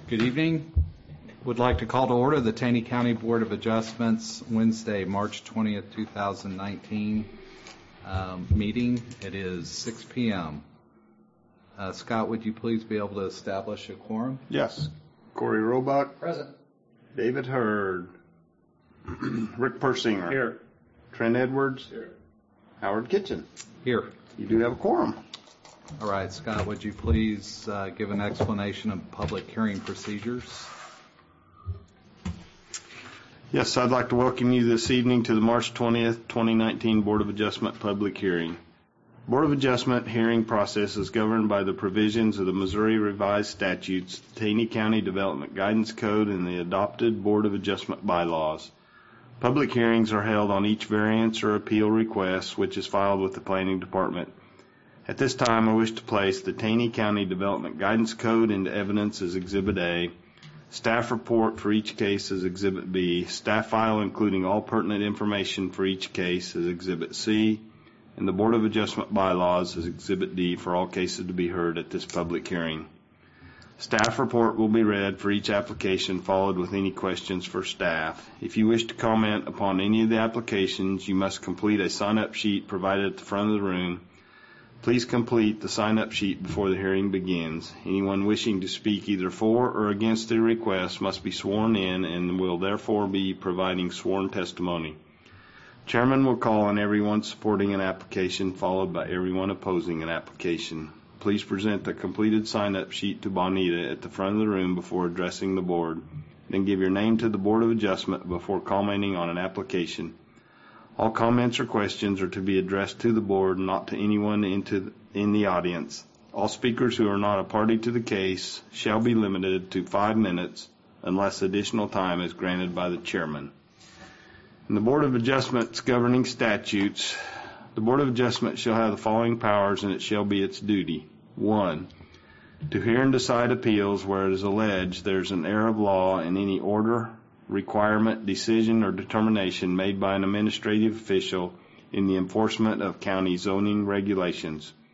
Good evening. Would like to call to order the Taney County Board of Adjustments Wednesday, March 20th, 2019 meeting. It is 6 p.m. Scott, would you please be able to establish a quorum? Yes. Corey Roebuck. Present. David Hurd. Rick Persinger. Here. Trent Edwards. Here. Howard Kitchen. Here. You do have a quorum. All right, Scott, would you please give an explanation of public hearing procedures? Yes, I'd like to welcome you this evening to the March 20th, 2019 Board of Adjustment public hearing. Board of Adjustment hearing process is governed by the provisions of the Missouri Revised Statutes, the Taney County Development Guidance Code, and the adopted Board of Adjustment bylaws. Public hearings are held on each variance or appeal request, which is filed with the Planning Department. At this time, I wish to place the Taney County Development Guidance Code into evidence as Exhibit A, staff report for each case as Exhibit B, staff file including all pertinent information for each case as Exhibit C, and the Board of Adjustment bylaws as Exhibit D for all cases to be heard at this public hearing. Staff report will be read for each application, followed with any questions for staff. If you wish to comment upon any of the applications, you must complete a sign-up sheet provided at the front of the room. Please complete the sign-up sheet before the hearing begins. Anyone wishing to speak either for or against the request must be sworn in and will therefore be providing sworn testimony. Chairman will call on everyone supporting an application, followed by everyone opposing an application. Please present the completed sign-up sheet to Bonita at the front of the room before addressing the board. Then give your name to the Board of Adjustment before commenting on an application. All comments or questions are to be addressed to the board, not to anyone in the audience. All speakers who are not a party to the case shall be limited to 5 minutes unless additional time is granted by the chairman. In the Board of Adjustment's governing statutes, the Board of Adjustment shall have the following powers, and it shall be its duty. 1. To hear and decide appeals where it is alleged there is an error of law in any order, requirement, decision, or determination made by an administrative official in the enforcement of county zoning regulations.